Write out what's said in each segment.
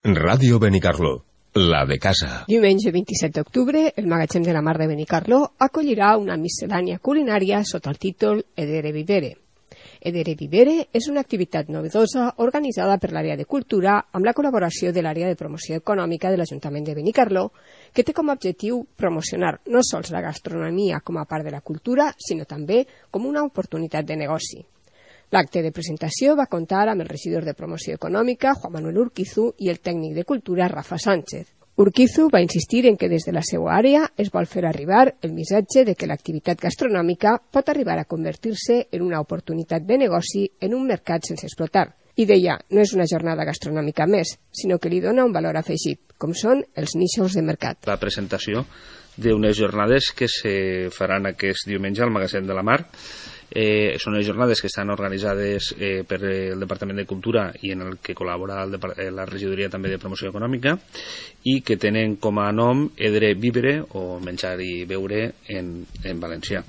Ràdio Benicarló, la de casa. Diumenge 27 d'octubre, el Magatzem de la Mar de Benicarló acollirà una miscel·lània culinària sota el títol Edere Vivere. Edere Vivere és una activitat novedosa organitzada per l'àrea de cultura amb la col·laboració de l'àrea de promoció econòmica de l'Ajuntament de Benicarló, que té com a objectiu promocionar no sols la gastronomia com a part de la cultura, sinó també com una oportunitat de negoci. L'acte de presentació va comptar amb el regidor de Promoció Econòmica, Juan Manuel Urquizu, i el tècnic de Cultura, Rafa Sánchez. Urquizu va insistir en que des de la seva àrea es vol fer arribar el missatge de que l'activitat gastronòmica pot arribar a convertir-se en una oportunitat de negoci en un mercat sense explotar. I deia, no és una jornada gastronòmica més, sinó que li dona un valor afegit, com són els nichos de mercat. La presentació d'unes jornades que se faran aquest diumenge al Magatzem de la Mar. Són les jornades que estan organitzades per el Departament de Cultura i en el que col·labora la regidoria també de Promoció Econòmica i que tenen com a nom Edere Vivere o menjar i beure en valencià.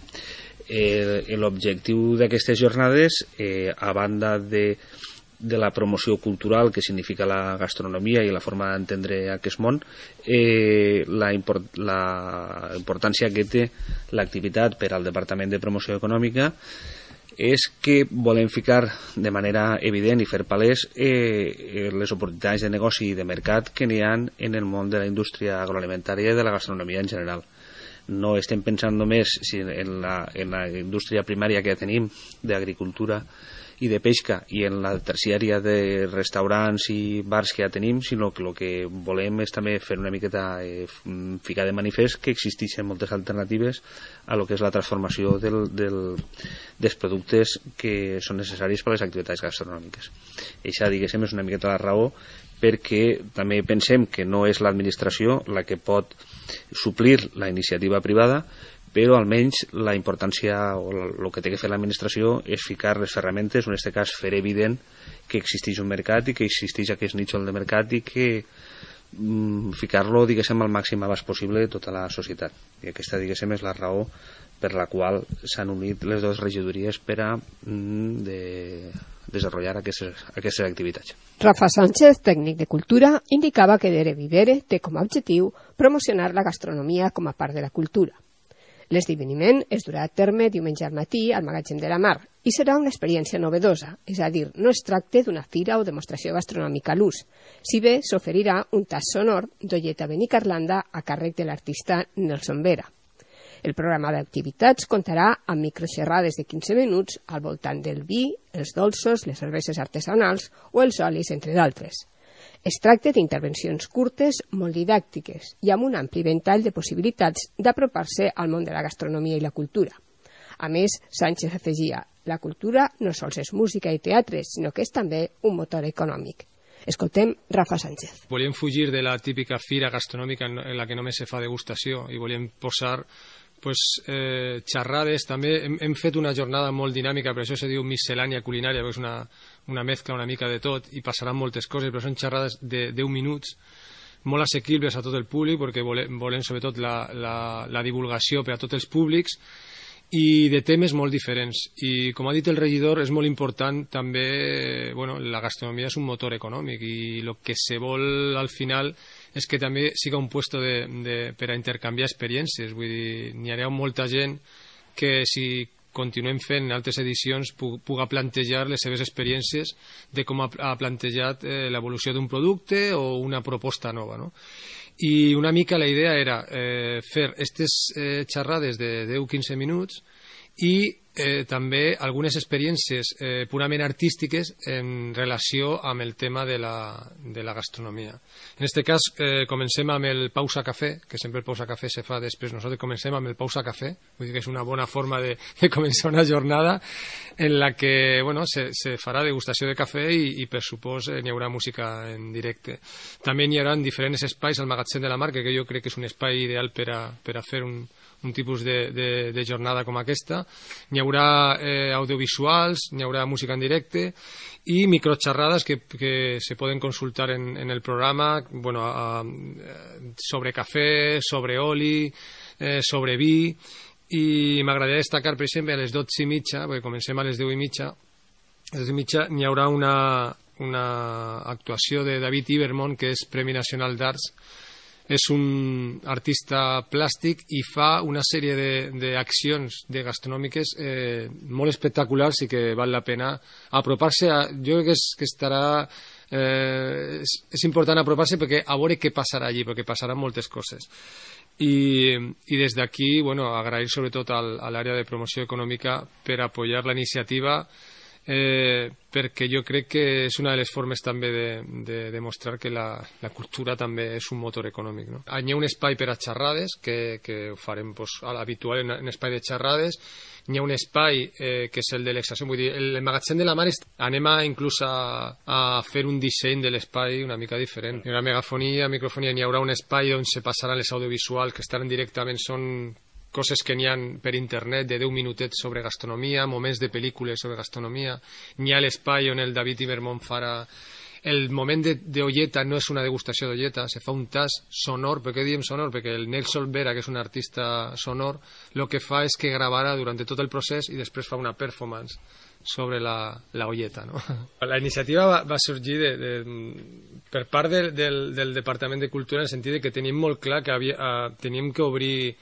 L'objectiu d'aquestes jornades, a banda de la promoció cultural que significa la gastronomia i la forma d'entendre aquest món, la importància que té l'activitat per al Departament de Promoció Econòmica és que volem ficar de manera evident i fer palès les oportunitats de negoci i de mercat que n'hi ha en el món de la indústria agroalimentària i de la gastronomia en general. No estem pensant només en la indústria primària que ja tenim d'agricultura i de pesca i en la terciària de restaurants i bars que ja tenim, sinó que el que volem és també fer una miqueta ficar de manifest que existeixen moltes alternatives a lo que és la transformació dels productes que són necessaris per a les activitats gastronòmiques. Això, diguéssim, és una miqueta la raó perquè també pensem que no és l'administració la que pot suplir la iniciativa privada, però almenys la importància o el que té que fer l'administració és ficar les ferramentes, en aquest cas fer evident que existeix un mercat i que existeix aquest nítxol de mercat i que ficar-lo, diguéssim, al màxim abast possible de tota la societat. I aquesta, diguéssim, és la raó per la qual s'han unit les dues regidories per a desenvolupar aquestes activitats. Rafa Sánchez, tècnic de Cultura, indicava que Edere Vivere té com a objectiu promocionar la gastronomia com a part de la cultura. L'esdeveniment es durà a terme diumenge al matí al Magatzem de la Mar i serà una experiència novedosa, és a dir, no es tracta d'una fira o demostració gastronòmica a l'ús, si bé s'oferirà un tas sonor d'olleta benicarlanda a càrrec de l'artista Nelson Vera. El programa d'activitats comptarà amb microxerrades de 15 minuts al voltant del vi, els dolços, les cerveses artesanals o els olis, entre d'altres. Es tracta d'intervencions curtes, molt didàctiques i amb un ampli ventall de possibilitats d'apropar-se al món de la gastronomia i la cultura. A més, Sánchez afegia, la cultura no sols és música i teatre, sinó que és també un motor econòmic. Escoltem Rafa Sánchez. Volíem fugir de la típica fira gastronòmica en la que només se fa degustació i volíem posar xerrades. També hem fet una jornada molt dinàmica, per això se diu miscel·lània culinària, perquè és una mescla una mica de tot i passaran moltes coses, però són xerrades de 10 minuts molt assequibles a tot el públic perquè volem sobretot la divulgació per a tots els públics i de temes molt diferents. I com ha dit el regidor, és molt important també, la gastronomia és un motor econòmic i el que se vol al final és que també siga un puesto per a intercanviar experiències. Vull dir, n'hi haurà molta gent que si continuem fent altres edicions puga plantejar les seves experiències de com ha plantejat l'evolució d'un producte o una proposta nova, no? I una mica la idea era fer aquestes xerrades de 10-15 minuts i també algunes experiències purament artístiques en relació amb el tema de la gastronomia. En aquest cas comencem amb el pausa cafè, que sempre el pausa cafè se fa després, nosaltres comencem amb el pausa cafè, vull dir que és una bona forma de començar una jornada en la que se farà degustació de cafè i per supòs n'hi haurà música en directe. També n'hi haurà diferents espais al Magatzem de la Mar, que jo crec que és un espai ideal per a fer un tipus de jornada com aquesta. N'hi haurà audiovisuals, n'hi haurà música en directe i microxerrades que se poden consultar en el programa sobre cafè, sobre oli, sobre vi, i m'agradaria destacar, per exemple, a les 12:30, perquè comencem a les 10:30, a les 10:30 n'hi haurà una actuació de David Ibermont, que és Premi Nacional d'Arts. És un artista plàstic i fa una sèrie d'accions gastronòmiques molt espectaculars i que val la pena apropar-se. Jo crec que estarà... és important apropar-se perquè a veure què passarà allí, perquè passaran moltes coses. I des d'aquí, agrair sobretot a l'àrea de promoció econòmica per apoyar la iniciativa, perquè jo crec que és una de les formes també de demostrar que la cultura també és un motor econòmic, no? Hi ha un espai per a xerrades que ho farem a l'habitual, un espai de xerrades. Hi ha un espai que és el de l'exacció, vull dir, el magatzem de la mar anem inclús a fer un disseny de l'espai una mica diferent. Hi haurà megafonia, microfonia, hi haurà un espai on se passaran les audiovisuals que estaran directament, són coses que n'hi ha per internet de 10 minutets sobre gastronomia, moments de pel·lícules sobre gastronomia. N'hi ha l'espai on el David Ibermont farà... El moment d'olleta no és una degustació d'olleta, se fa un tas sonor. Per què diem sonor? Perquè el Nelson Vera, que és un artista sonor, el que fa és que gravarà durant tot el procés i després fa una performance sobre la olleta, no? La iniciativa va sorgir per part del Departament de Cultura, en el sentit que teníem molt clar que teníem que obrir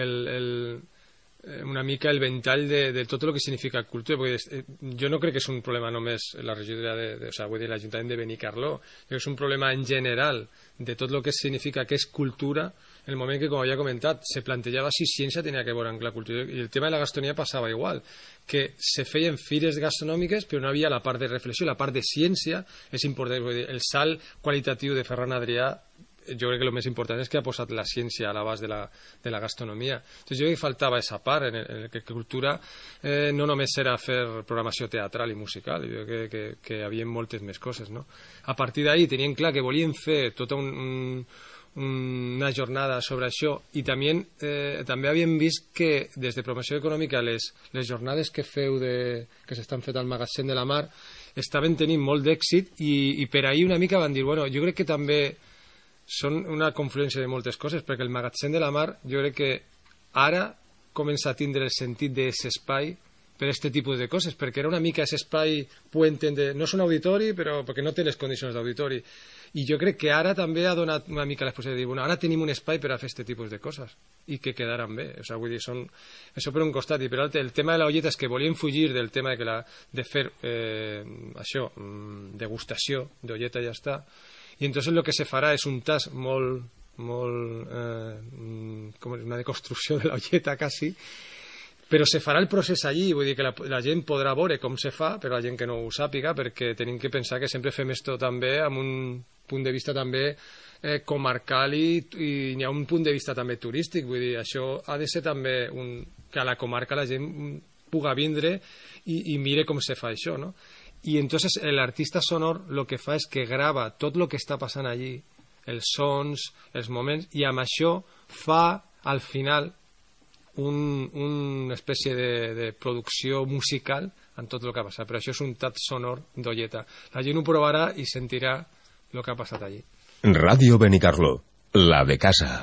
una mica el ventall de tot el que significa cultura, perquè jo no crec que és un problema només la regidoria vull dir, l'Ajuntament de Benicarló, és un problema en general de tot el que significa que és cultura, en el moment que, com havia comentat, se plantejava si ciència tenia que veure amb la cultura, i el tema de la gastronomia passava igual, que se feien fires gastronòmiques però no havia la part de reflexió, la part de ciència és important, vull dir, el salt qualitatiu de Ferran Adrià, jo crec que el més important és que ha posat la ciència a l'abast de la gastronomia. Entonces, jo crec que faltava aquesta part, en que cultura no només era fer programació teatral i musical, jo crec que hi havia moltes més coses, no? A partir d'ahí tenien clar que volien fer tota una jornada sobre això i també havíem vist que des de promoció econòmica les jornades que s'estan fent al magatzem de la mar estaven tenint molt d'èxit i per ahí una mica van dir, jo crec que també són una confluència de moltes coses, perquè el magatzem de la mar jo crec que ara comença a tindre el sentit d'aquest espai per aquest tipus de coses, perquè era una mica aquest espai puente, no és un auditori però perquè no té les condicions d'auditori, i jo crec que ara també ha donat una mica l'exposició de dir, ara tenim un espai per a fer aquest tipus de coses i que quedaran bé, vull dir, això per un costat, i per l'altre el tema de la olleta és que volien fugir del tema de fer això, degustació d'olleta i ja està. I entonces lo que se farà és un tas molt com una deconstrucció de l'olleta quasi, però se farà el procés allí, vull dir que la gent podrà veure com se fa, però la gent que no ho sàpiga, perquè tenim que pensar que sempre fem esto també amb un punt de vista també comarcal i hi ha un punt de vista també turístic, vull dir, això ha de ser també que a la comarca la gent puga vindre i mire com se fa això, no? I entonces l'artista sonor el que fa és que grava tot el que està passant allí, els sons, els moments, i amb això fa al final una espècie de producció musical en tot el que ha passat, però això és un tat sonor d'olleta. La gent ho provarà i sentirà el que ha passat allí. Ràdio Benicarló, la de casa.